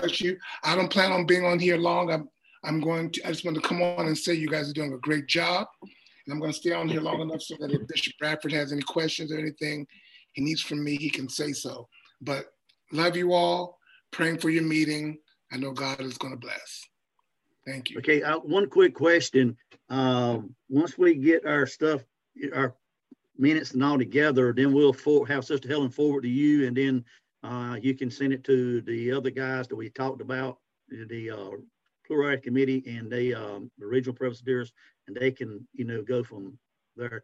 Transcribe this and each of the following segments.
bless you. I don't plan on being on here long. I just want to come on and say you guys are doing a great job. And I'm going to stay on here long enough so that if Bishop Bradford has any questions or anything he needs from me, he can say so. But love you all. Praying for your meeting. I know God is going to bless. Thank you. Okay, one quick question. Once we get our stuff, our minutes and all together, then we'll have Sister Helen forward to you, and then you can send it to the other guys that we talked about, the Plurality Committee and the regional presbyters, and they can, go from there.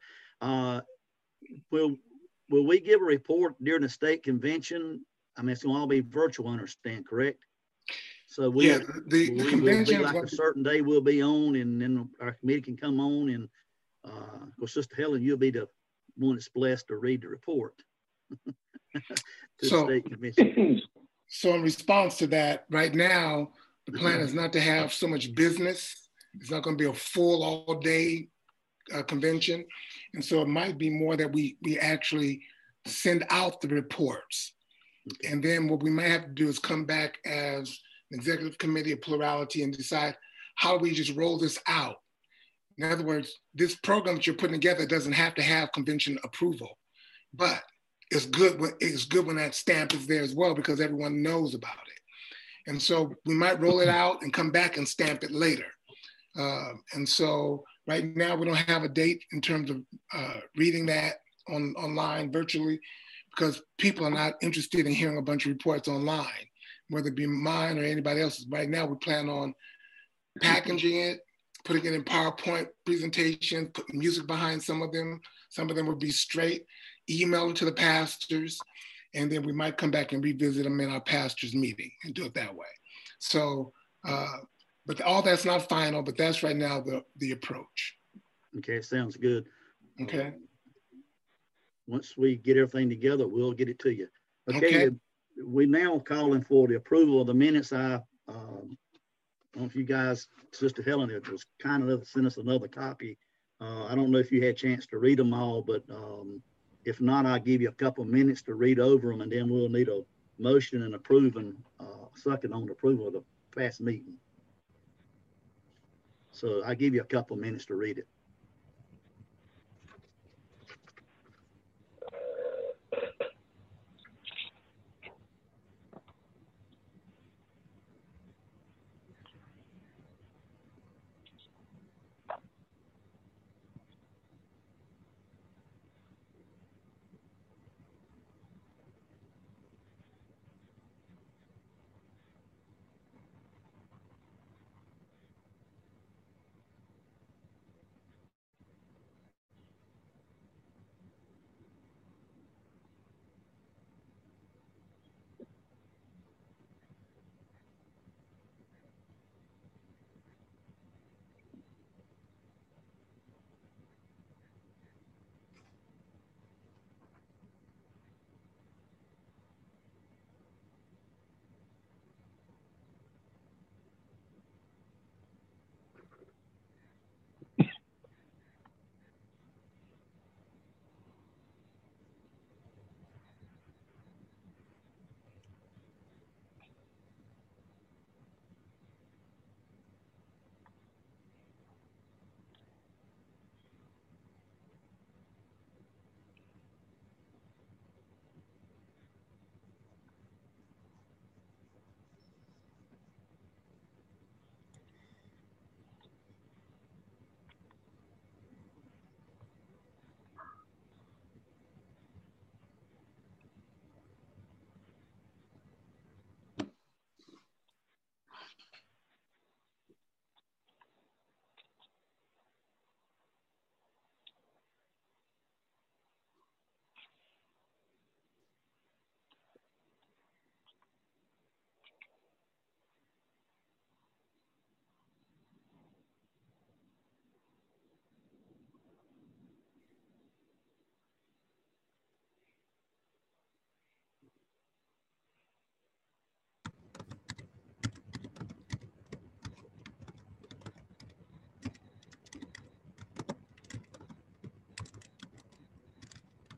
Will we give a report during the state convention? I mean, it's going to all be virtual, I understand, correct? So the convention will be like a certain day we'll be on, and then our committee can come on, and of course, Sister Helen, you'll be the one that's blessed to read the report to the state convention. So in response to that, right now, the plan is not to have so much business. It's not going to be a full all-day convention. And so it might be more that we actually send out the reports. Okay. And then what we might have to do is come back as an executive committee of plurality and decide how we just roll this out. In other words, this program that you're putting together doesn't have to have convention approval, but it's good when that stamp is there as well, because everyone knows about it. And so we might roll it out and come back and stamp it later. And so right now we don't have a date in terms of reading that online virtually, because people are not interested in hearing a bunch of reports online, whether it be mine or anybody else's. Right now we plan on packaging it, putting it in PowerPoint presentation, putting music behind some of them. Some of them would be straight, email them to the pastors, and then we might come back and revisit them in our pastors meeting and do it that way. So, but all that's not final, but that's right now the approach. Okay, sounds good. Okay. Once we get everything together, we'll get it to you. Okay. We're now calling for the approval of the minutes. I don't know if you guys, Sister Helen, it was kind enough to send us another copy. I don't know if you had a chance to read them all, but if not, I'll give you a couple of minutes to read over them, and then we'll need a motion and approving, second on the approval of the past meeting. So I'll give you a couple of minutes to read it.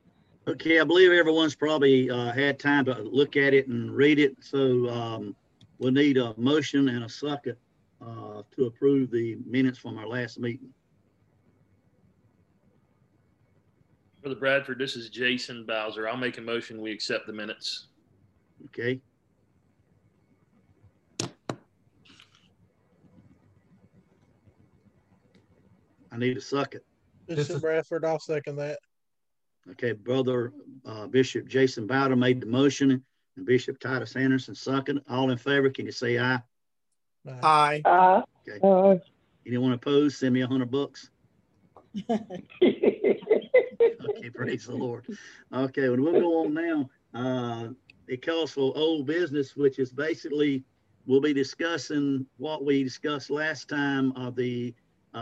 Okay, I believe everyone's probably had time to look at it and read it. So we'll need a motion and a second to approve the minutes from our last meeting. Brother Bradford, this is Jason Bowser. I'll make a motion. We accept the minutes. Okay. I need a second. Bishop Bradford, I'll second that. Okay, Brother Bishop Jason Bowder made the motion, and Bishop Titus Anderson second. All in favor, can you say aye? Aye. Okay. Anyone opposed? Send me $100. Okay, praise the Lord. Okay, well, we'll go on now. It calls for old business, which is basically we'll be discussing what we discussed last time of the,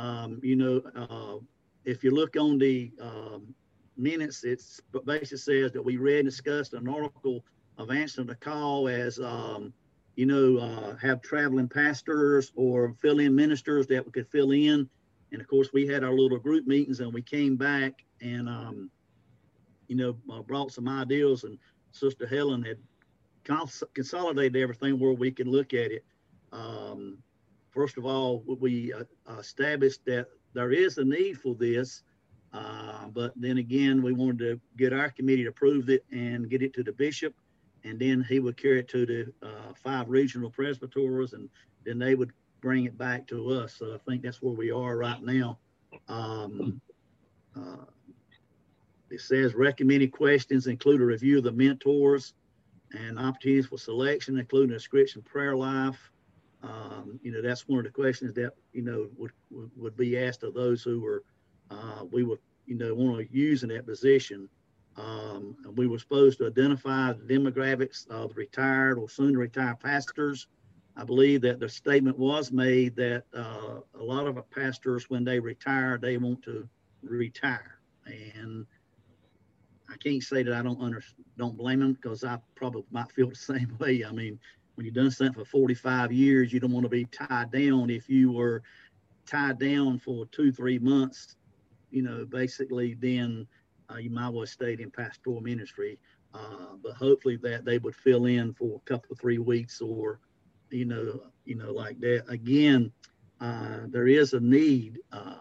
if you look on the minutes, it's basically says that we read and discussed an article of answering the call as, have traveling pastors or fill-in ministers that we could fill in. And of course, we had our little group meetings and we came back and, brought some ideas, and Sister Helen had consolidated everything where we can look at it. First of all, we established that there is a need for this, but then again, we wanted to get our committee to approve it and get it to the bishop, and then he would carry it to the 5 regional presbyteros, and then they would bring it back to us. So I think that's where we are right now. It says recommended questions include a review of the mentors and opportunities for selection, including a scripture prayer life. That's one of the questions that, would be asked of those who were, we would, want to use in that position. We were supposed to identify the demographics of retired or soon to retire pastors. I believe that the statement was made that a lot of our pastors, when they retire, they want to retire. And I can't say that I don't blame them, because I probably might feel the same way. I mean, when you've done something for 45 years, you don't want to be tied down. If you were tied down for 2-3 months, basically then you might well have stayed in pastoral ministry. But hopefully that they would fill in for a couple of 3 weeks or, like that. Again, there is a need.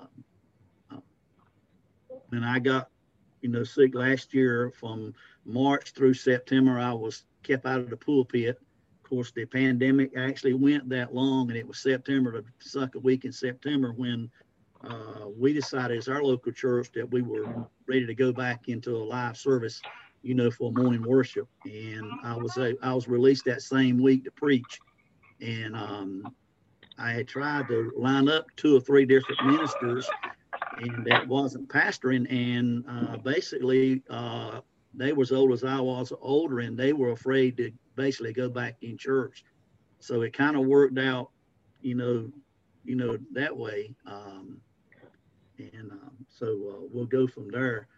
When I got, sick last year, from March through September, I was kept out of the pulpit. Of course, the pandemic actually went that long, and it was September, the second week in September, when we decided as our local church that we were ready to go back into a live service, for morning worship. And I was released that same week to preach. And I had tried to line up 2 or 3 different ministers, and that wasn't pastoring. And basically, they were as old as I was older, and they were afraid to basically go back in church. So it kind of worked out, that way. So we'll go from there.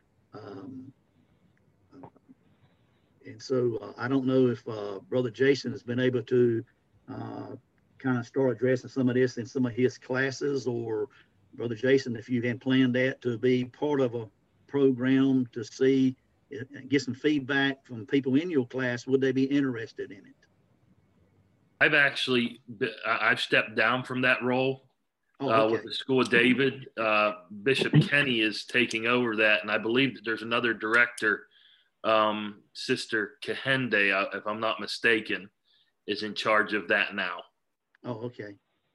And so I don't know if Brother Jason has been able to kind of start addressing some of this in some of his classes, or Brother Jason, if you had planned that to be part of a program to see, get some feedback from people in your class, would they be interested in it? I've stepped down from that role. Okay. With the School of David. Bishop Kenny is taking over that, and I believe that there's another director, Sister Kahende, if I'm not mistaken, is in charge of that now. Oh, okay.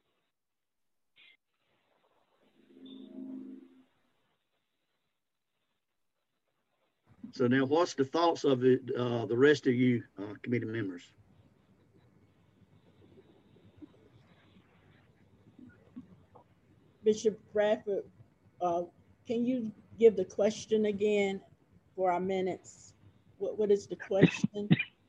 So now, what's the thoughts of it, the rest of you committee members? Bishop Bradford, can you give the question again for our minutes? What is the question?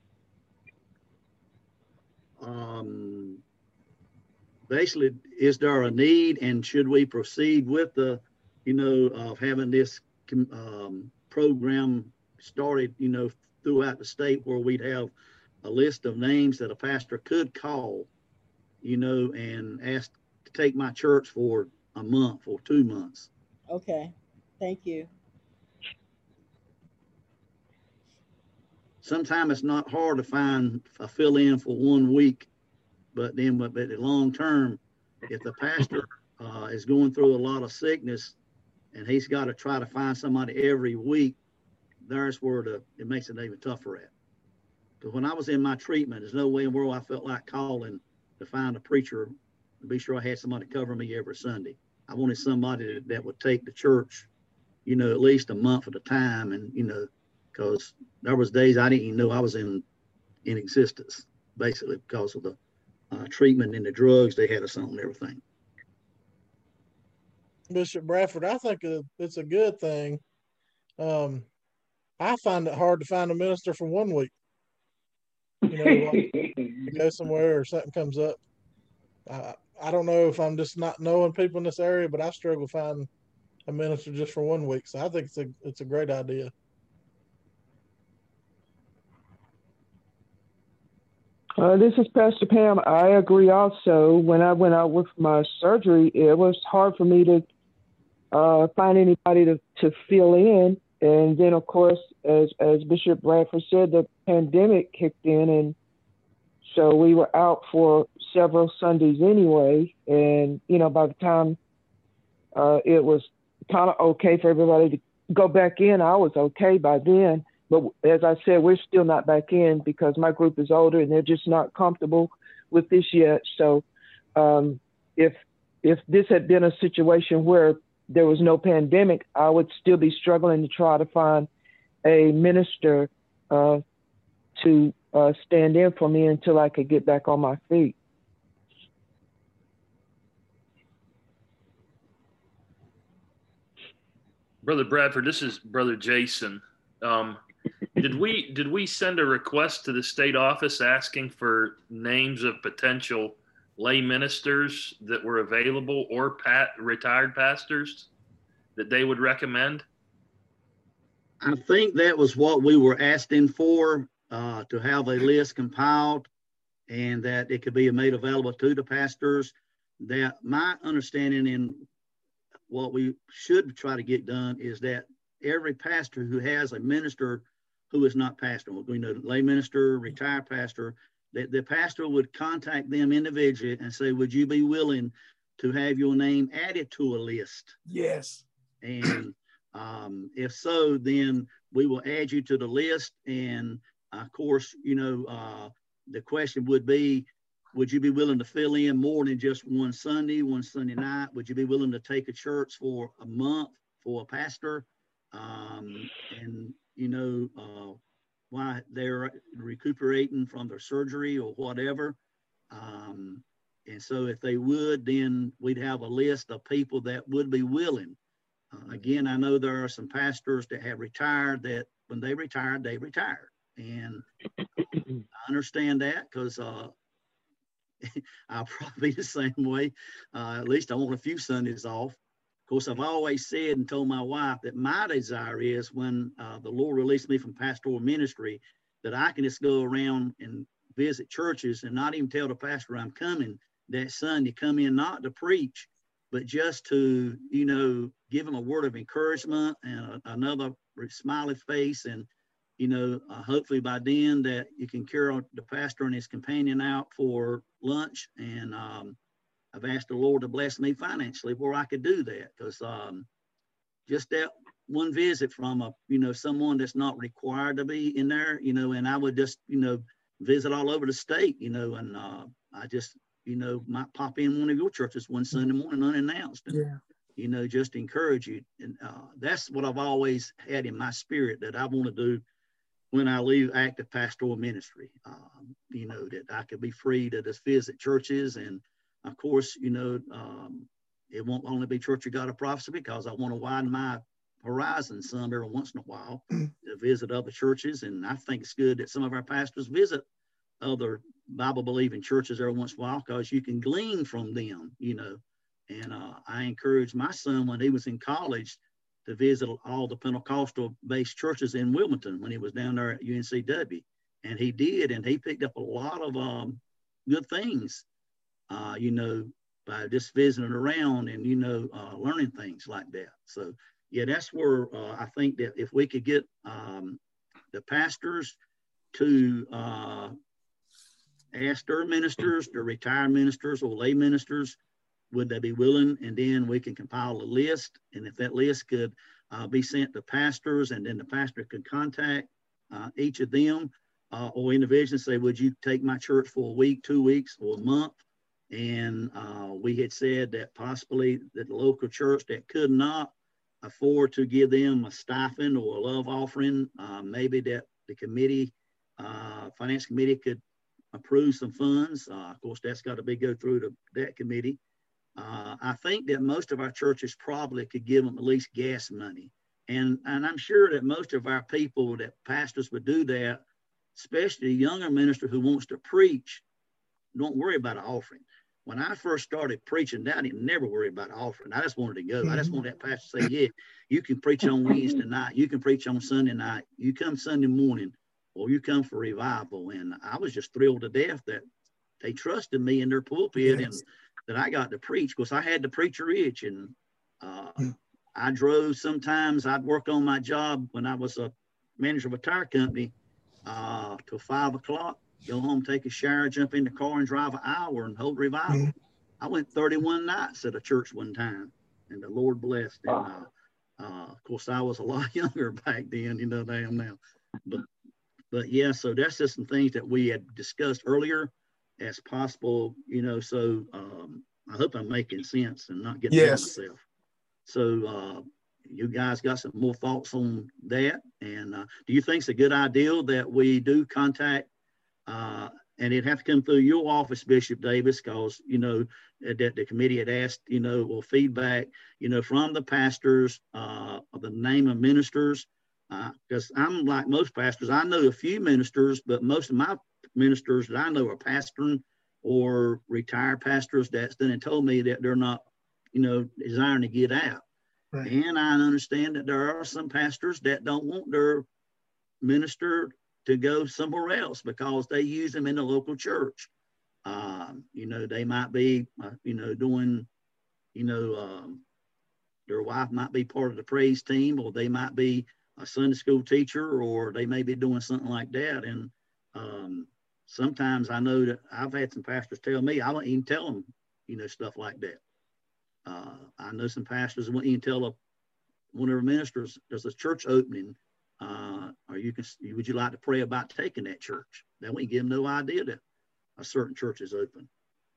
Basically, is there a need, and should we proceed with the, of having this program started, throughout the state, where we'd have a list of names that a pastor could call, and ask to take my church for a month or 2 months. Okay, thank you. Sometimes it's not hard to find a fill-in for 1 week, But then at the long term, if the pastor is going through a lot of sickness and he's got to try to find somebody every week, there's where it makes it even tougher at. Because when I was in my treatment, there's no way in the world I felt like calling to find a preacher to be sure I had somebody cover me every Sunday. I wanted somebody that would take the church, at least a month at a time. And, because there was days I didn't even know I was in existence, basically because of the treatment and the drugs they had us on and everything. Bishop Bradford, I think it's a good thing. I find it hard to find a minister for 1 week. To go somewhere or something comes up. I don't know if I'm just not knowing people in this area, but I struggle finding a minister just for 1 week. So I think it's a great idea. This is Pastor Pam. I agree also. When I went out with my surgery, it was hard for me to find anybody to fill in. And then, of course, as Bishop Bradford said, the pandemic kicked in. And so we were out for several Sundays anyway. And, by the time it was kind of okay for everybody to go back in, I was okay by then. But as I said, we're still not back in because my group is older and they're just not comfortable with this yet. So if this had been a situation where there was no pandemic, I would still be struggling to try to find a minister to stand in for me until I could get back on my feet. Brother Bradford, this is Brother Jason. Did we send a request to the state office asking for names of potential lay ministers that were available or retired pastors that they would recommend? I think that was what we were asking for, to have a list compiled and that it could be made available to the pastors. That my understanding in what we should try to get done is that every pastor who has a minister who is not pastor, lay minister, retired pastor, that the pastor would contact them individually and say, would you be willing to have your name added to a list? Yes. And if so, then we will add you to the list. And of course, the question would be, would you be willing to fill in more than just one Sunday night? Would you be willing to take a church for a month for a pastor? While they're recuperating from their surgery or whatever. And so if they would, then we'd have a list of people that would be willing. Again, I know there are some pastors that have retired that when they retired, they retired. And I understand that because I'll probably be the same way. At least I want a few Sundays off. Of course, I've always said and told my wife that my desire is when the Lord released me from pastoral ministry, that I can just go around and visit churches and not even tell the pastor I'm coming that Sunday, come in not to preach, but just to, give him a word of encouragement and another smiley face. And, hopefully by then that you can carry the pastor and his companion out for lunch. And I've asked the Lord to bless me financially where I could do that, because just that one visit from someone that's not required to be in there, and I would just, visit all over the state, and I just, might pop in one of your churches one Sunday morning unannounced, and, just encourage you. And that's what I've always had in my spirit that I want to do when I leave active pastoral ministry, that I could be free to just visit churches. And of course, it won't only be Church of God of Prophecy, because I want to widen my horizon some every once in a while to visit other churches. And I think it's good that some of our pastors visit other Bible-believing churches every once in a while, because you can glean from them, And I encouraged my son when he was in college to visit all the Pentecostal-based churches in Wilmington when he was down there at UNCW. And he did, and he picked up a lot of good things, by just visiting around and, learning things like that. So, yeah, that's where I think that if we could get the pastors to ask their ministers, their retired ministers or lay ministers, would they be willing? And then we can compile a list. And if that list could be sent to pastors, and then the pastor could contact each of them or individually, say, would you take my church for a week, 2 weeks, or a month? And we had said that possibly that the local church that could not afford to give them a stipend or a love offering, maybe that the committee, finance committee, could approve some funds. Of course, that's got to go through that committee. I think that most of our churches probably could give them at least gas money. And I'm sure that most of our people, that pastors would do that, especially a younger minister who wants to preach, don't worry about an offering. When I first started preaching, I didn't never worry about an offering. I just wanted to go. I just wanted that pastor to say, yeah, you can preach on Wednesday night. You can preach on Sunday night. You come Sunday morning, or you come for revival. And I was just thrilled to death that they trusted me in their pulpit, and that I got to preach, because I had the preacher itch. And I drove sometimes. I'd work on my job when I was a manager of a tire company till 5 o'clock, go home, take a shower, jump in the car and drive an hour and hold revival. I went 31 nights at a church one time, and the Lord blessed. And of course, I was a lot younger back then, than I am now. But yeah, so that's just some things that we had discussed earlier as possible, so I hope I'm making sense and not getting myself. So you guys got some more thoughts on that? And do you think it's a good idea that we do contact, and it'd have to come through your office, Bishop Davis, because, that the committee had asked, or feedback, from the pastors, of the name of ministers, because I'm like most pastors. I know a few ministers, but most of my ministers that I know are pastoring or retired pastors that's done and told me that they're not, desiring to get out. Right. And I understand that there are some pastors that don't want their minister to go somewhere else because they use them in the local church. They might be, doing, their wife might be part of the praise team, or they might be a Sunday school teacher, or they may be doing something like that. And sometimes I know that I've had some pastors tell me, I won't even tell them, stuff like that. I know some pastors won't even tell one of our ministers, there's a church opening, would you like to pray about taking that church? They won't give them no idea that a certain church is open,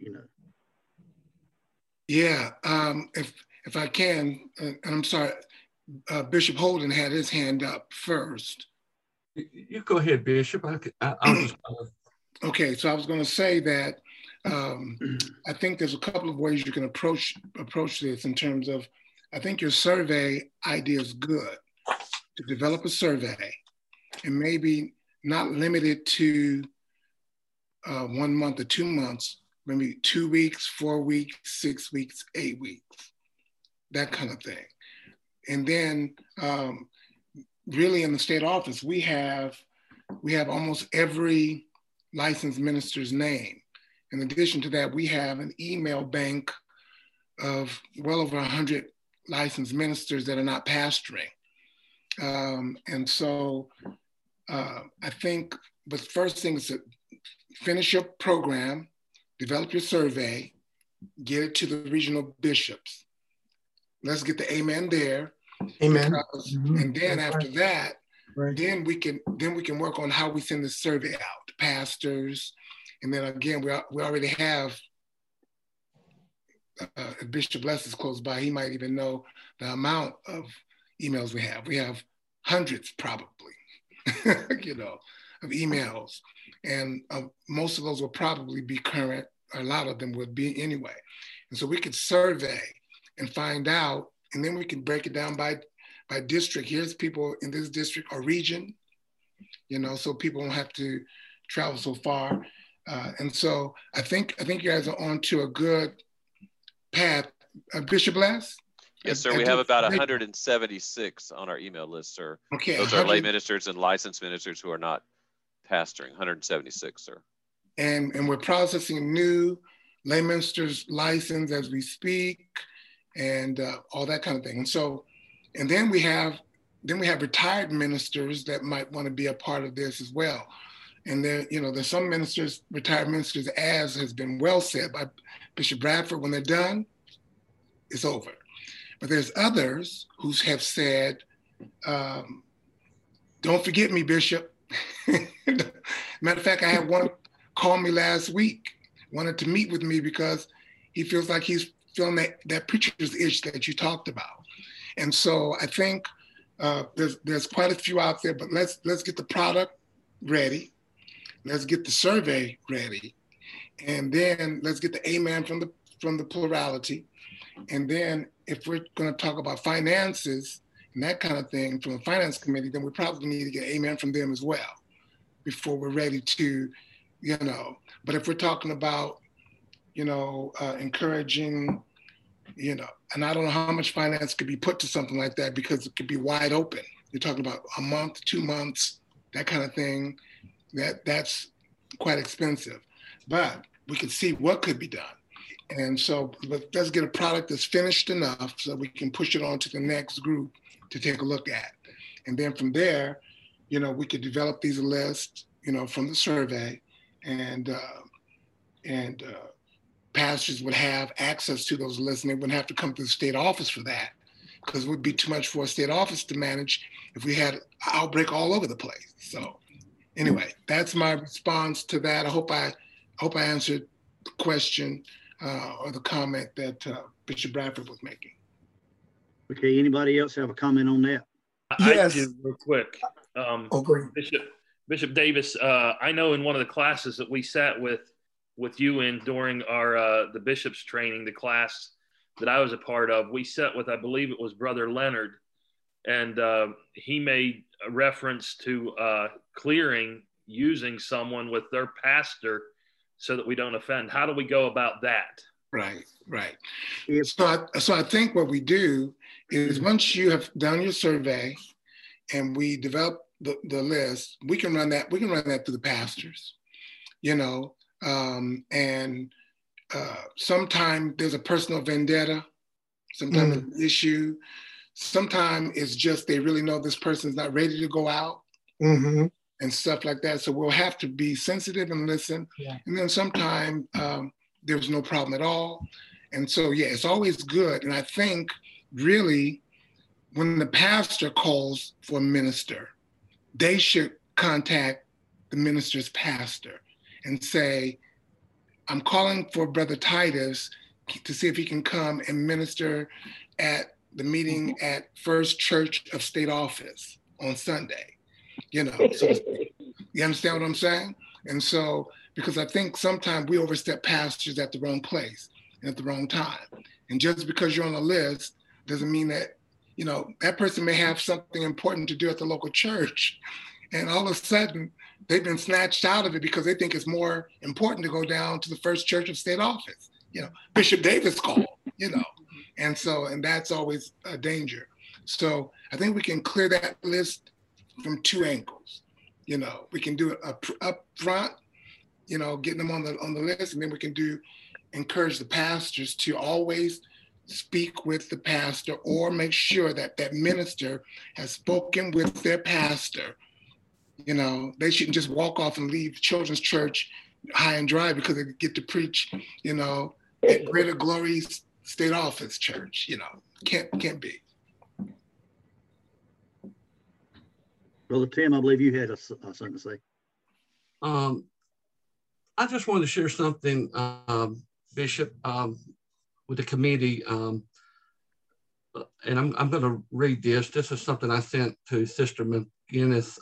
Yeah, if I can, and I'm sorry, Bishop Holden had his hand up first. You go ahead, Bishop. I'll just... Okay, so I was going to say that I think there's a couple of ways you can approach this in terms of, I think your survey idea is good, to develop a survey and maybe not limit it to 1 month or 2 months, maybe 2 weeks, 4 weeks, 6 weeks, 8 weeks, that kind of thing. And then really in the state office, we have almost every licensed minister's name. In addition to that, we have an email bank of well over 100 licensed ministers that are not pastoring. And so I think the first thing is to finish your program, develop your survey, get it to the regional bishops. Let's get the amen there. Amen. And then after that, then we can work on how we send the survey out to pastors. And then again, we already have Bishop Bless is close by. He might even know the amount of emails we have. We have hundreds probably, of emails. And most of those will probably be current. A lot of them would be anyway. And so we could survey and find out, and then we can break it down by district. Here's people in this district or region, so people don't have to travel so far. And so I think you guys are on to a good path. Bishop Bless? Yes, sir. We have about 176 on our email list, sir. Okay. Those are lay ministers and licensed ministers who are not pastoring, 176, sir. And we're processing new lay ministers license as we speak, and all that kind of thing. And so, and then we have retired ministers that might want to be a part of this as well. And there, you know, there's some ministers, retired ministers, as has been well said by Bishop Bradford, when they're done, it's over. But there's others who have said, don't forget me, Bishop. Matter of fact, I had one call me last week, wanted to meet with me because he feels like he's feeling that preacher's itch that you talked about. And so I think there's quite a few out there, but let's get the product ready. Let's get the survey ready. And then let's get the amen from the plurality. And then if we're going to talk about finances and that kind of thing from the finance committee, then we probably need to get amen from them as well before we're ready to, you know. But if we're talking about, you know, encouraging, you know, and I don't know how much finance could be put to something like that because it could be wide open. You're talking about a month, 2 months, that kind of thing. That's quite expensive. But we can see what could be done. And so let's get a product that's finished enough so we can push it on to the next group to take a look at. And then from there, you know, we could develop these lists, you know, from the survey, and pastors would have access to those lists, and they wouldn't have to come to the state office for that, because it would be too much for a state office to manage if we had an outbreak all over the place. So anyway, that's my response to that. I hope I answered the question or the comment that Bishop Bradford was making. Okay, anybody else have a comment on that? Yes. I do, real quick. Great. Bishop Davis, I know in one of the classes that we sat with you in during our the bishop's training, the class that I was a part of, we sat with, I believe it was Brother Leonard, and he made a reference to clearing using someone with their pastor so that we don't offend. How do we go about that? Right. So I think what we do is once you have done your survey and we develop the list, we can run that through the pastors, you know, and sometimes there's a personal vendetta, sometimes there's an issue, sometimes it's just they really know this person's not ready to go out. And stuff like that. So we'll have to be sensitive and listen. Yeah. And then sometimes there's no problem at all. And so, yeah, it's always good. And I think really when the pastor calls for a minister, they should contact the minister's pastor and say, I'm calling for Brother Titus to see if he can come and minister at the meeting at First Church of State Office on Sunday. You know, so you understand what I'm saying? And so, because I think sometimes we overstep pastors at the wrong place and at the wrong time. And just because you're on a list doesn't mean that, you know, that person may have something important to do at the local church. And all of a sudden, they've been snatched out of it because they think it's more important to go down to the First Church of State Office. You know, Bishop Davis called, you know. And so, and that's always a danger. So I think we can clear that list from two angles. You know, we can do it up front, you know, getting them on the list, and then we can encourage the pastors to always speak with the pastor or make sure that that minister has spoken with their pastor. You know, they shouldn't just walk off and leave Children's Church high and dry because they get to preach, you know, at Greater Glory State Office Church. You know, can't be. Brother Tim, I believe you had something to say. I just wanted to share something, Bishop, with the committee. And I'm going to read this. This is something I sent to Sister McGinnis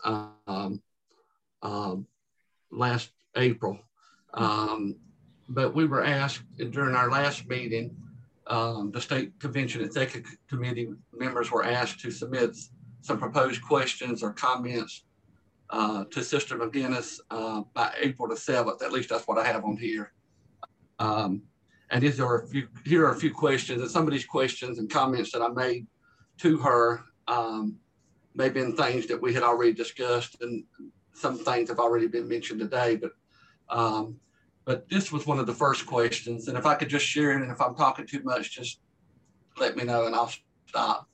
last April. But we were asked during our last meeting, the State Convention Executive Committee members were asked to submit some proposed questions or comments to Sister McGinnis by April the 7th. At least that's what I have on here. And here are a few questions, and some of these questions and comments that I made to her may have been things that we had already discussed, and some things have already been mentioned today. But this was one of the first questions, and if I could just share it, and if I'm talking too much, just let me know and I'll stop.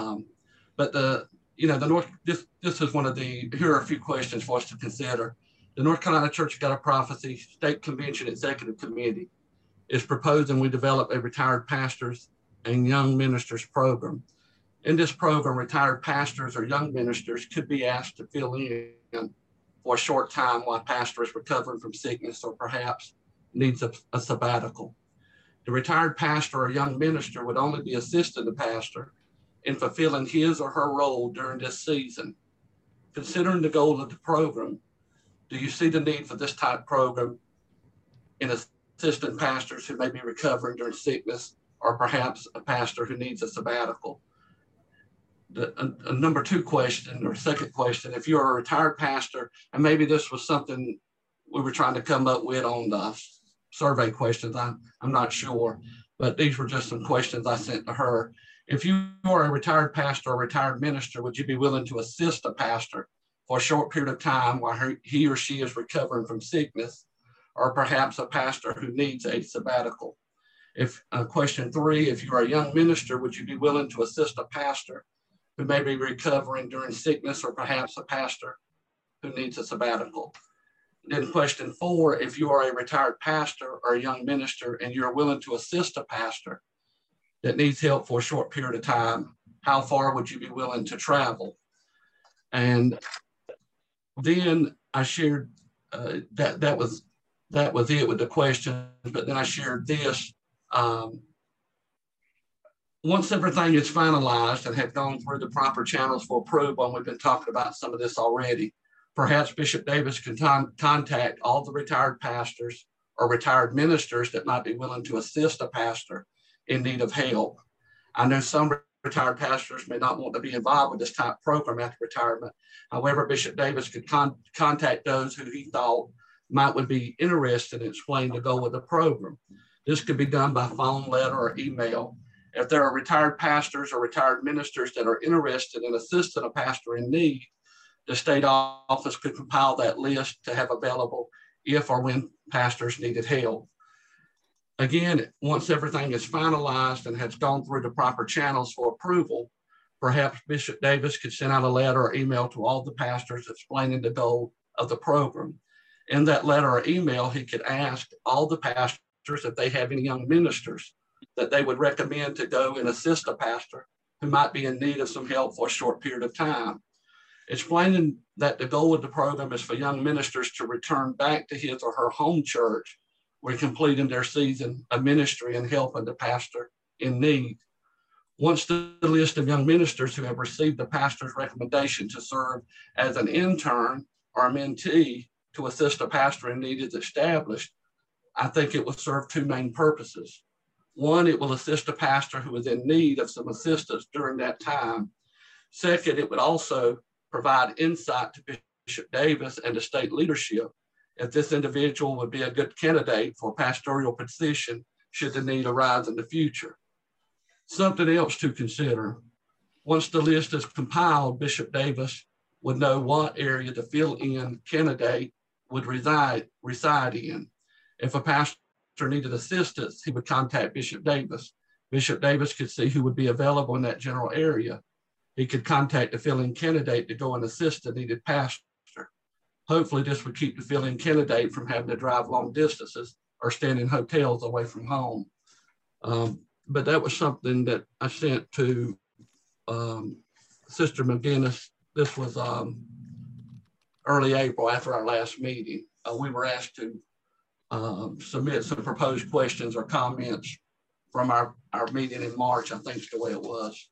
But this is one of here are a few questions for us to consider. The North Carolina Church of God of Prophecy State Convention Executive Committee is proposing we develop a retired pastors and young ministers program. In this program, retired pastors or young ministers could be asked to fill in for a short time while pastor is recovering from sickness or perhaps needs a sabbatical. The retired pastor or young minister would only be assisting the pastor in fulfilling his or her role during this season. Considering the goal of the program, do you see the need for this type of program in assistant pastors who may be recovering during sickness or perhaps a pastor who needs a sabbatical? A number two question or second question, if you're a retired pastor, and maybe this was something we were trying to come up with on the survey questions, I'm not sure, but these were just some questions I sent to her. If you are a retired pastor or retired minister, would you be willing to assist a pastor for a short period of time while he or she is recovering from sickness, or perhaps a pastor who needs a sabbatical? If question three, if you are a young minister, would you be willing to assist a pastor who may be recovering during sickness, or perhaps a pastor who needs a sabbatical? Then question four, if you are a retired pastor or a young minister and you're willing to assist a pastor that needs help for a short period of time, how far would you be willing to travel? And then I shared that was it with the questions, but then I shared this. Once everything is finalized and have gone through the proper channels for approval, and we've been talking about some of this already, perhaps Bishop Davis can contact all the retired pastors or retired ministers that might be willing to assist a pastor in need of help. I know some retired pastors may not want to be involved with this type of program after retirement. However, Bishop Davis could contact those who he thought would be interested in explaining the goal of the program. This could be done by phone, letter, or email. If there are retired pastors or retired ministers that are interested in assisting a pastor in need, the state office could compile that list to have available if or when pastors needed help. Again, once everything is finalized and has gone through the proper channels for approval, perhaps Bishop Davis could send out a letter or email to all the pastors explaining the goal of the program. In that letter or email, he could ask all the pastors if they have any young ministers that they would recommend to go and assist a pastor who might be in need of some help for a short period of time. Explaining that the goal of the program is for young ministers to return back to his or her home church when completing their season of ministry and helping the pastor in need. Once the list of young ministers who have received the pastor's recommendation to serve as an intern or a mentee to assist a pastor in need is established, I think it will serve two main purposes. One, it will assist a pastor who is in need of some assistance during that time. Second, it would also provide insight to Bishop Davis and the state leadership if this individual would be a good candidate for a pastoral position should the need arise in the future. Something else to consider. Once the list is compiled, Bishop Davis would know what area the fill-in candidate would reside in. If a pastor needed assistance, he would contact Bishop Davis. Bishop Davis could see who would be available in that general area. He could contact the fill-in candidate to go and assist the needed pastor. Hopefully this would keep the fill-in candidate from having to drive long distances or staying in hotels away from home. But that was something that I sent to Sister McGinnis. This was early April after our last meeting. We were asked to submit some proposed questions or comments from our meeting in March, I think is the way it was.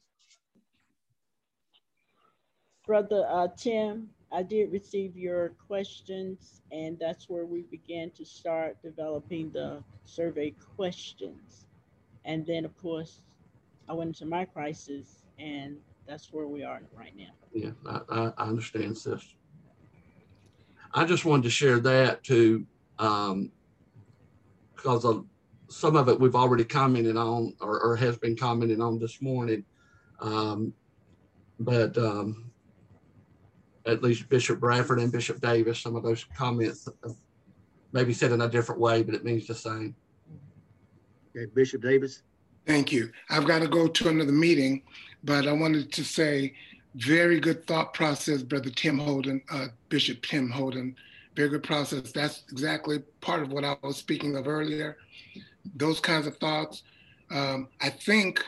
Brother Tim, I did receive your questions, and that's where we began to start developing the survey questions. And then, of course, I went into my crisis, and that's where we are right now. Yeah, I understand, sis. I just wanted to share that too, because some of it we've already commented on or has been commented on this morning. But at least Bishop Bradford and Bishop Davis, some of those comments maybe said in a different way, but it means the same. Okay, Bishop Davis. Thank you. I've got to go to another meeting, but I wanted to say very good thought process, Brother Tim Holden, Bishop Tim Holden. bigger process. That's exactly part of what I was speaking of earlier. Those kinds of thoughts. I think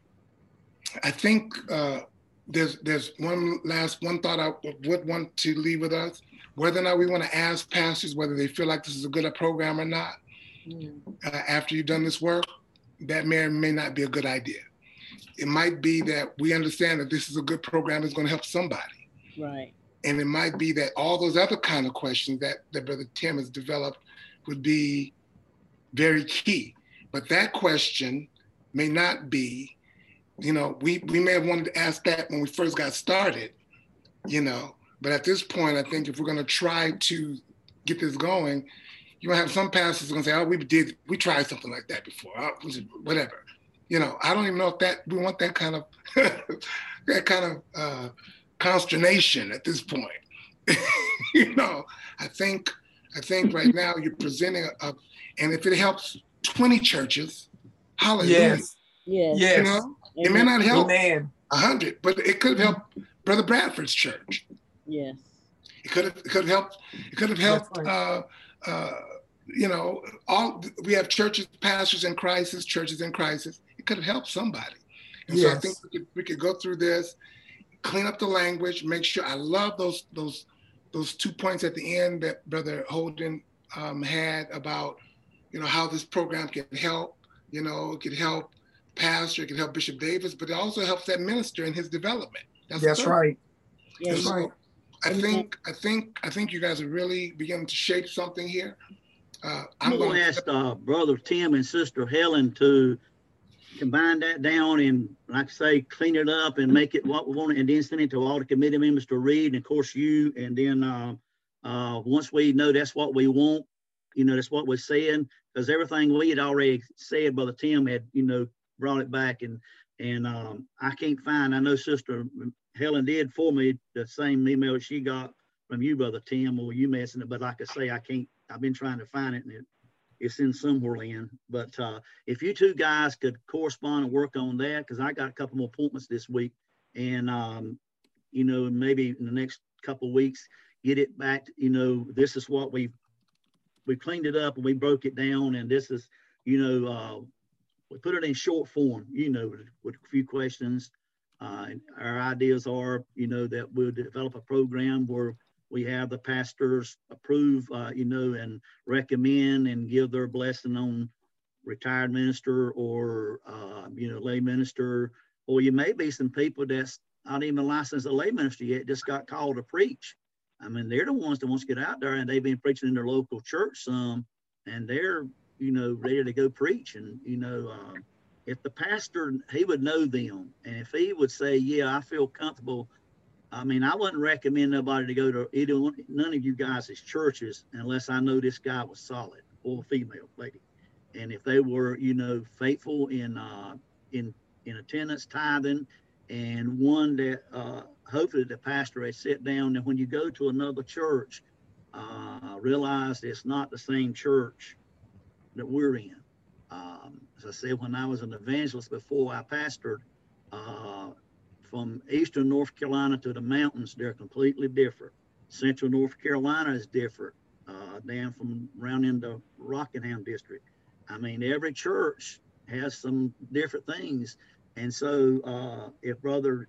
there's one thought I would want to leave with us. Whether or not we want to ask pastors whether they feel like this is a good program or not, after you've done this work, that may or may not be a good idea. It might be that we understand that this is a good program that's going to help somebody. Right. And it might be that all those other kind of questions that Brother Tim has developed would be very key. But that question may not be, we may have wanted to ask that when we first got started, but at this point, I think if we're going to try to get this going, you're going to have some pastors going to say, we tried something like that before, whatever. I don't even know if we want that kind of, consternation at this point. I think right now you're presenting and if it helps 20 churches, hallelujah. Yes. It may not help 100, but it could have helped Brother Bradford's church. Yes. It could have helped. It could have helped. We have churches, pastors in crisis, churches in crisis. It could have helped somebody. And so I think we could go through this, clean up the language, make sure. I love those 2 points at the end that Brother Holden had about, how this program can help. It could help pastor, it could help Bishop Davis, but it also helps that minister in his development. That's right. That's right. I think you guys are really beginning to shape something here. I'm going to ask Brother Tim and Sister Helen to combine that down and, like I say, clean it up and make it what we want, and then send it to all the committee members to read, and of course you. And then once we know that's what we want, that's what we're saying, because everything we had already said, Brother Tim had, brought it back, and I can't find. I know Sister Helen did for me the same email she got from you, Brother Tim, or you messing it, but like I say, I can't. I've been trying to find it, and it's in somewhere in. But if you two guys could correspond and work on that, because I got a couple more appointments this week, and maybe in the next couple of weeks, get it back. This is what we cleaned it up and we broke it down, and this is, we put it in short form, with a few questions. Our ideas are, that we'll develop a program where we have the pastors approve, and recommend and give their blessing on retired minister or, lay minister, or you may be some people that's not even licensed a lay minister yet, just got called to preach. I mean, they're the ones that want to get out there, and they've been preaching in their local church some, and they're, ready to go preach. And, if the pastor, he would know them. And if he would say, yeah, I feel comfortable. I mean, I wouldn't recommend nobody to go to none of you guys' churches unless I know this guy was solid, or a female lady. And if they were, faithful in attendance, tithing, and one that hopefully the pastor has sit down, and when you go to another church, realize it's not the same church that we're in. As I said, when I was an evangelist before I pastored, from eastern North Carolina to the mountains, they're completely different. Central North Carolina is different, down from around in the Rockingham district. I mean, every church has some different things. And so if Brother,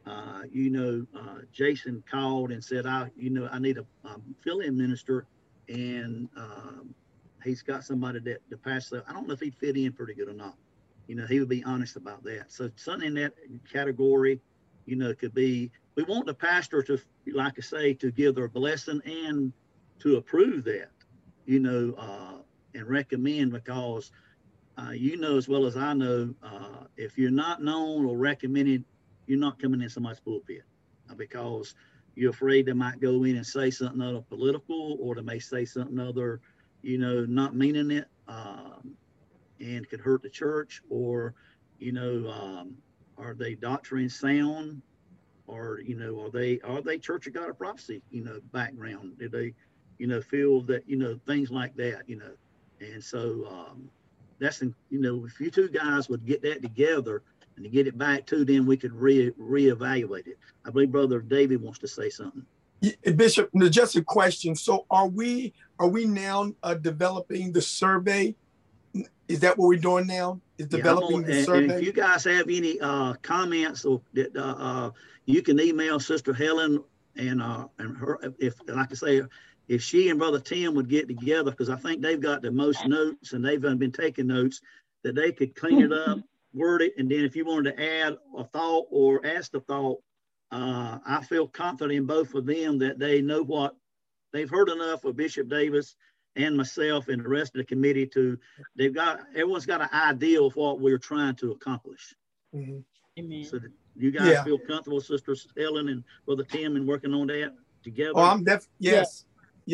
Jason called and said, I need a fill-in minister, and he's got somebody that the pastor, I don't know if he'd fit in pretty good or not. He would be honest about that. So something in that category, could be, we want the pastor to, like I say, to give their blessing and to approve that, and recommend, because as well as I know, if you're not known or recommended, you're not coming in somebody's pulpit, because you're afraid they might go in and say something other political, or they may say something other, not meaning it, and could hurt the church, or, are they doctrine sound, or, are they Church of God of Prophecy, background? Do they, feel that, things like that, and so that's, if you two guys would get that together and to get it back to them, we could reevaluate it. I believe Brother David wants to say something. Bishop, just a question. So are we now developing the survey? Is that what we're doing now? Is developing the survey? And if you guys have any comments, or you can email Sister Helen and her. If, like I say, if she and Brother Tim would get together, because I think they've got the most notes and they've been taking notes, that they could clean it up, word it, and then if you wanted to add a thought or ask a thought, I feel confident in both of them that they know what they've heard enough of Bishop Davis and myself and the rest of the committee everyone's got an idea of what we're trying to accomplish. Mm-hmm. Amen. So you guys feel comfortable, Sister Helen and Brother Tim, in working on that together? Oh, I'm yes.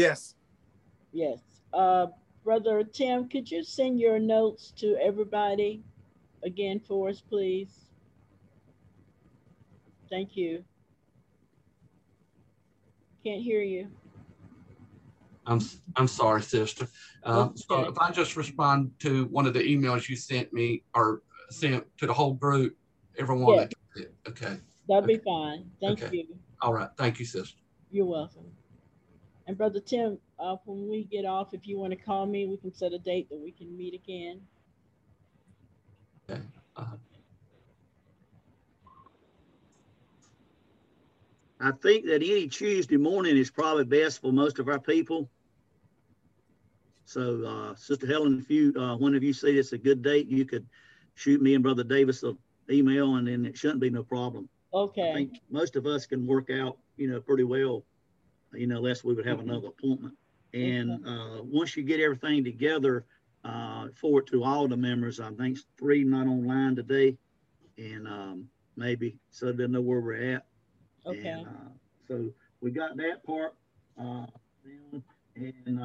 Brother Tim, could you send your notes to everybody again for us, please? Thank you. Can't hear you. I'm sorry, sister. So if I just respond to one of the emails you sent me or sent to the whole group, everyone. Yes. Okay. That'd be fine. Thank you. All right. Thank you, sister. You're welcome. And Brother Tim, when we get off, if you want to call me, we can set a date that we can meet again. Okay. I think that any Tuesday morning is probably best for most of our people. So, Sister Helen, if you, one of you say it's a good date, you could shoot me and Brother Davis an email, and then it shouldn't be no problem. Okay. I think most of us can work out, pretty well, unless we would have another appointment. And once you get everything together, forward to all the members, I think 3 not online today, and maybe so they know where we're at. Okay. And, so we got that part down, and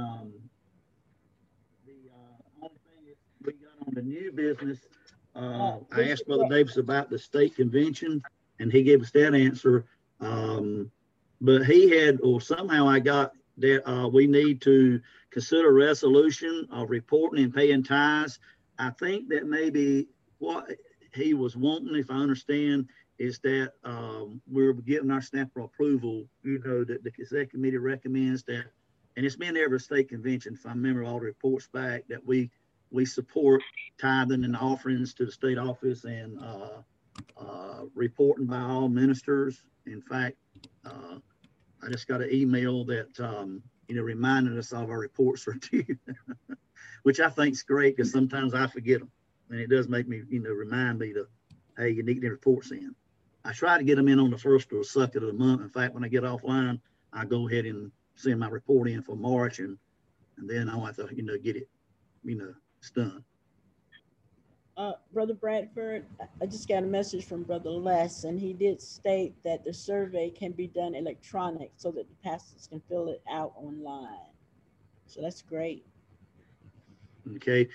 the only thing is we got on the new business. I asked Brother Davis about the state convention, and he gave us that answer. But he had, or somehow I got that we need to consider a resolution of reporting and paying tithes. I think that maybe what he was wanting, if I understand, is that we're getting our stamp of approval, that the Executive Committee recommends that, and it's been every state convention, if I remember all the reports back, that we support tithing and offerings to the state office and reporting by all ministers. In fact, I just got an email that, reminded us of our reports are due, which I think is great because sometimes I forget them. And it does make me, remind me to, hey, you need the reports in. I try to get them in on the first or second of the month. In fact, when I get offline, I go ahead and send my report in for March, and then I want to, get it, it's done. Brother Bradford, I just got a message from Brother Les, and he did state that the survey can be done electronic so that the pastors can fill it out online. So that's great. Okay.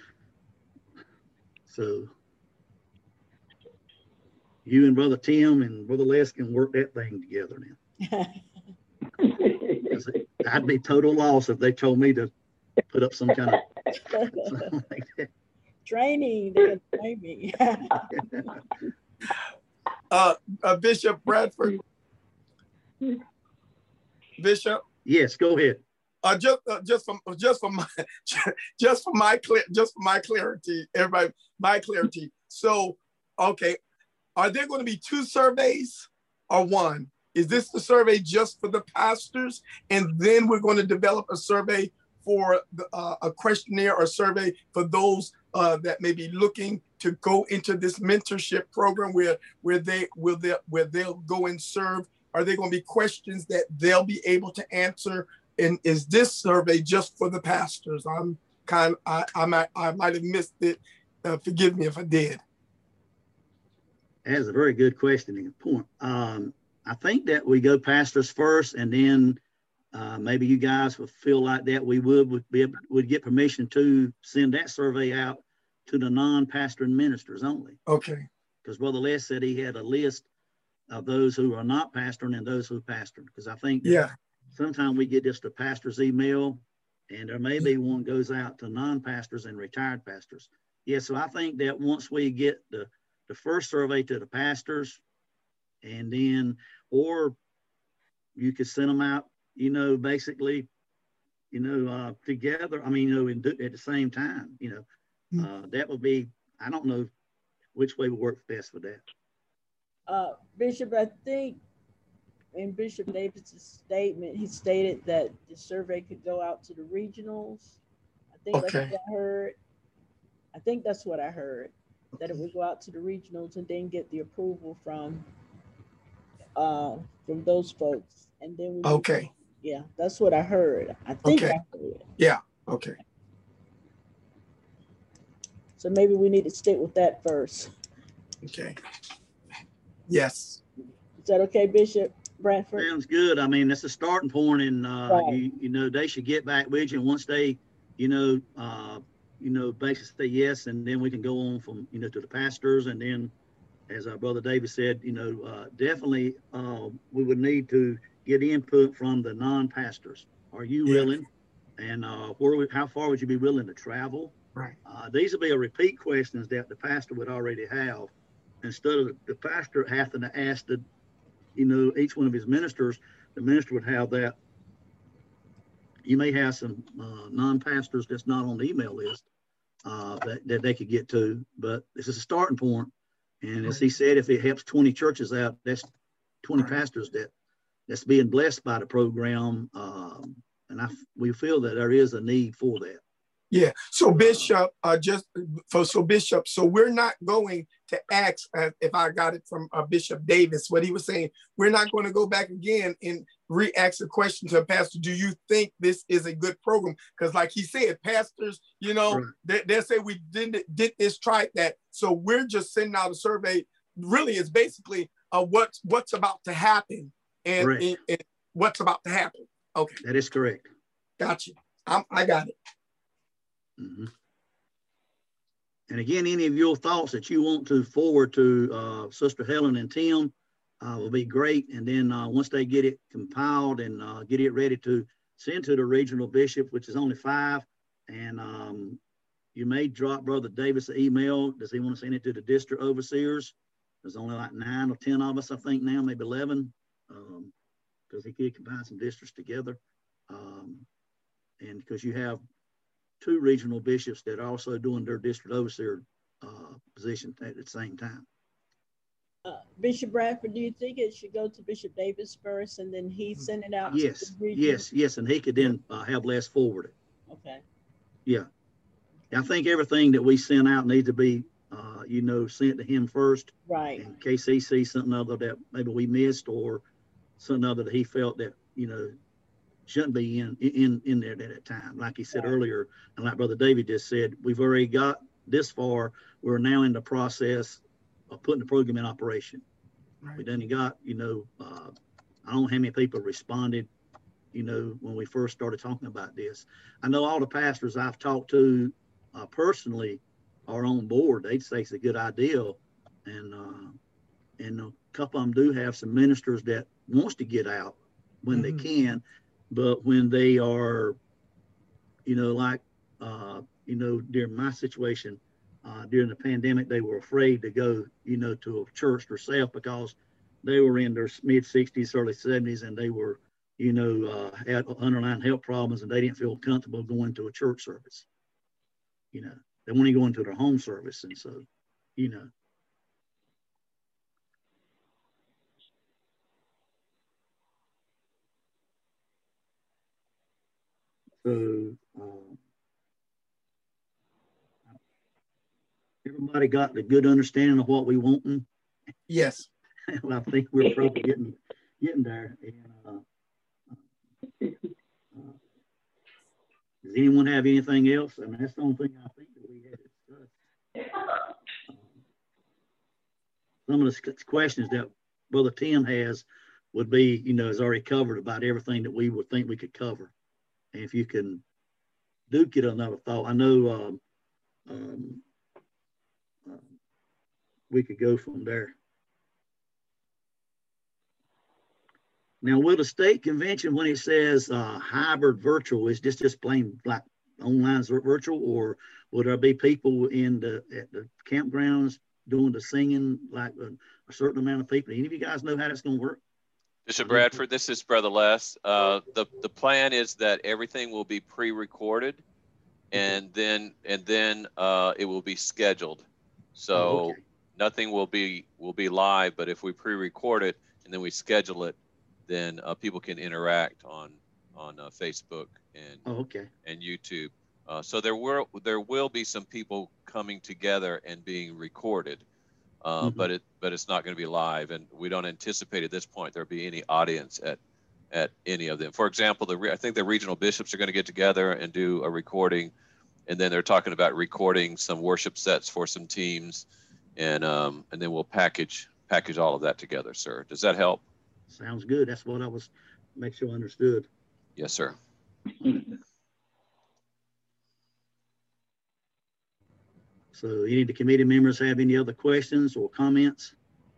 So you and Brother Tim and Brother Les can work that thing together now. I'd be total loss if they told me to put up some kind of something like that. Training, they can train me. Bishop Bradford. Bishop. Yes, go ahead. Just for my clarity, everybody, my clarity. So, okay, are there going to be 2 surveys or 1? Is this the survey just for the pastors, and then we're going to develop a survey for a questionnaire or survey for those that may be looking to go into this mentorship program where they'll go and serve? Are there going to be questions that they'll be able to answer? And is this survey just for the pastors? I might have missed it. Forgive me if I did. That's a very good question and point. I think that we go pastors first, and then maybe you guys would feel like that we would get permission to send that survey out to the non-pastoring ministers only. Okay. Because Brother Les said he had a list of those who are not pastoring and those who pastor. Because I think sometimes we get just a pastor's email, and there may be one goes out to non-pastors and retired pastors. Yeah, so I think that once we get the first survey to the pastors, and then, or you could send them out, you know, basically, you know, together. I mean, you know, at the same time, you know, that would be, I don't know which way would work best for that. Bishop, I think in Bishop Davis's statement, he stated that the survey could go out to the regionals. I think that's what I heard. I think that's what I heard, that it would go out to the regionals and then get the approval from those folks. And then we yeah, that's what I heard. I think I heard. Yeah, okay. So maybe we need to stick with that first. Okay. Yes. Is that okay, Bishop Bradford? Sounds good. I mean, that's a starting point, and you know, they should get back with you. And once they, you know, basically say yes, and then we can go on from, you know, to the pastors, and then, as our brother David said, you know, definitely we would need to get input from the non-pastors. Are you willing? And how far would you be willing to travel? Right. These would be a repeat questions that the pastor would already have, instead of the pastor having to ask the, you know, each one of his ministers. The minister would have that. You may have some non-pastors that's not on the email list that they could get to, but this is a starting point. And as he said, if it helps 20 churches out, that's 20 pastors that's being blessed by the program. And we feel that there is a need for that. Yeah. So Bishop, Bishop, so we're not going to ask, if I got it from Bishop Davis, what he was saying, we're not going to go back again and re-ask the question to a pastor, do you think this is a good program? Because like he said, pastors, you know, they say we did this, tried that. So we're just sending out a survey. Really, it's basically what's about to happen and what's about to happen. Okay. That is correct. Gotcha. I got it. Mm-hmm. And again, any of your thoughts that you want to forward to Sister Helen and Tim will be great. And then once they get it compiled and get it ready to send to the regional bishop, which is only 5, and you may drop Brother Davis an email. Does he want to send it to the district overseers? There's only like 9 or 10 of us, I think now, maybe 11, because he could combine some districts together. And because you have 2 regional bishops that are also doing their district overseer position at the same time. Bishop Bradford, do you think it should go to Bishop Davis first and then he send it out? Yes, to the yes, and he could then have Les forward it. Okay. Yeah, I think everything that we send out needs to be, you know, sent to him first. Right. In case he sees something other that maybe we missed, or something other that he felt that, you know, shouldn't be in there at that time. Like he said earlier, and like Brother David just said, we've already got this far. We're now in the process of putting the program in operation. Right. We done got, you know, I don't know how many people responded, you know, when we first started talking about this. I know all the pastors I've talked to personally are on board. They'd say it's a good idea. And a couple of them do have some ministers that wants to get out when they can. But when they are, you know, like, you know, during my situation, during the pandemic, they were afraid to go, you know, to a church themselves because they were in their mid-60s, early 70s, and they were, you know, had underlying health problems, and they didn't feel comfortable going to a church service. You know, they want to go into their home service. And so, you know. So everybody got the good understanding of what we want. Yes. Well, I think we're probably getting there. And, does anyone have anything else? I mean, that's the only thing I think that we had discussed. Some of the questions that Brother Tim has would be, you know, is already covered about everything that we would think we could cover. And if you can get another thought, I know we could go from there. Now, will the state convention, when it says hybrid virtual, is just plain like online virtual, or will there be people at the campgrounds doing the singing, like a certain amount of people? Any of you guys know how that's going to work? Bishop Bradford, this is Brother Les. The plan is that everything will be pre-recorded, and then it will be scheduled. So nothing will be live, but if we pre-record it and then we schedule it, then people can interact on Facebook and YouTube. So there will be some people coming together and being recorded, but it's not going to be live, and we don't anticipate at this point there'll be any audience at any of them. For example, I think the regional bishops are going to get together and do a recording, and then they're talking about recording some worship sets for some teams, and then we'll package all of that together, sir. Does that help? Sounds good. That's what I was make sure I understood. Yes, sir. So any of the committee members have any other questions or comments?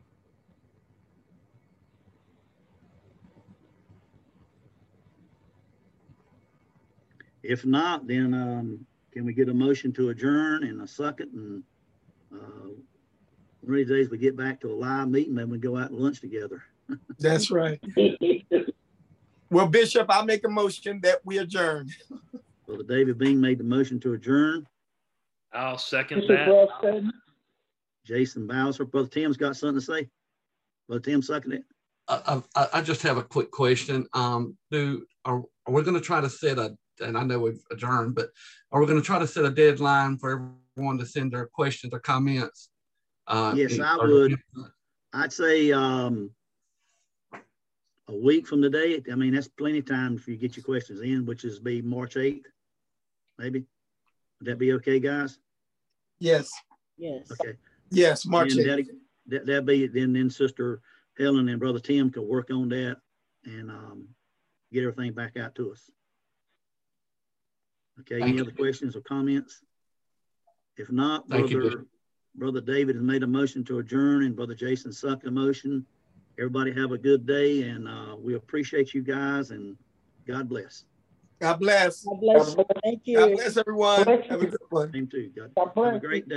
If not, then can we get a motion to adjourn in a second? And one of these days we get back to a live meeting, then we go out and lunch together. That's right. Well, Bishop, I'll make a motion that we adjourn. Brother David Bing made the motion to adjourn. I'll second that. Jason Bowser. Brother Tim's got something to say. Brother Tim, second it. I just have a quick question. Are we going to try to set and I know we've adjourned, but are we going to try to set a deadline for everyone to send their questions or comments? Yes, I would. I'd say a week from today. I mean, that's plenty of time for you to get your questions in, which is be March 8th, maybe. Would that be okay, guys? Yes. Yes. Okay. Yes, March 8th. That'd be then Sister Helen and Brother Tim could work on that and get everything back out to us. Okay, any other questions or comments? If not, Brother David has made a motion to adjourn and Brother Jason seconded the motion. Everybody have a good day, and we appreciate you guys, and God bless. God bless. God bless. Thank you. God bless everyone. Have a good one. Same to you. God, have a great day.